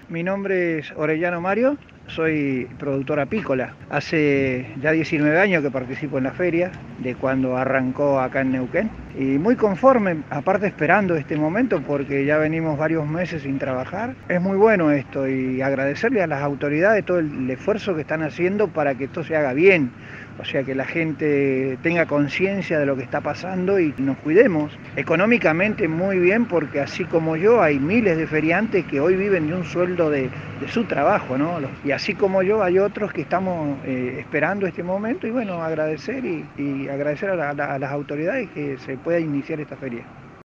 Mi nombre es Orellano Mario, soy productor apícola. Hace ya 19 años que participo en la feria, de cuando arrancó acá en Neuquén. Y muy conforme, aparte esperando este momento porque ya venimos varios meses sin trabajar. Es muy bueno esto y agradecerle a las autoridades todo el esfuerzo que están haciendo para que esto se haga bien. O sea, que la gente tenga conciencia de lo que está pasando y nos cuidemos. Económicamente muy bien, porque así como yo hay miles de feriantes que hoy viven de un sueldo de su trabajo, ¿no? Y así como yo hay otros que estamos esperando este momento y bueno, agradecer y agradecer a las autoridades que se pueda iniciar esta feria.